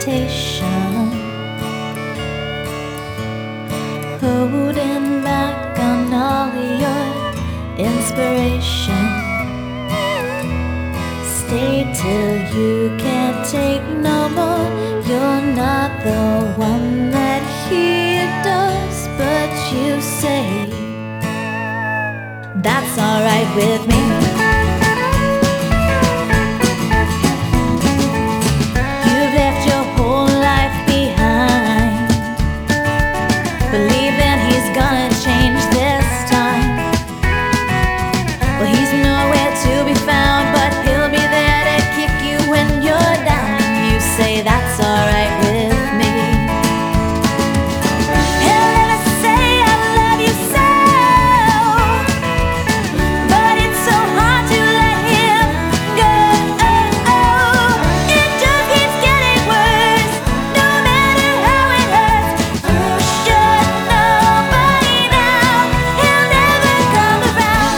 hesitation, holding back on all your inspiration. Stay till you can't take no more. You're not the one that he does, but you say that's alright with me. You've left your whole life behind, believing he's gonna change this time. Well, he's nowhere to be found, but he'll be there to kick you when you're down. And you say that's alright with me. He'll never say I love you so, but it's so hard to let him go. It just keeps getting worse, no matter how it hurts. You should know by now, he'll never come around.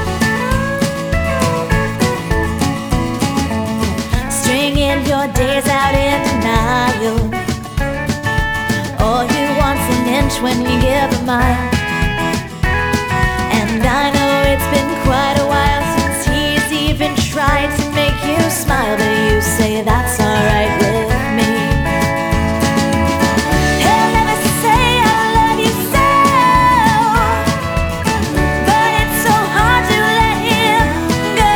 Stringing your days out in denial. All you want's an inch when you give a mile. And I know it's been quite a while since he's even tried to make you smile, but you say that's alright with me. He'll never say I love you so, but it's so hard to let him go.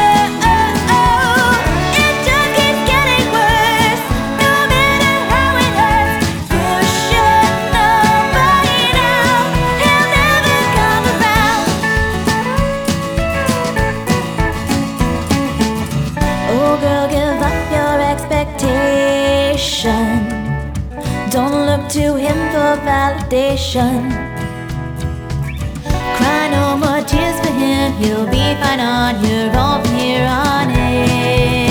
It just keeps getting worse, no matter how it hurts. You should know by now, he'll never come around. Oh girl, give up your expectation. Don't look to him for validation. Cry no more tears for him, you'll be fine on your own from here on in.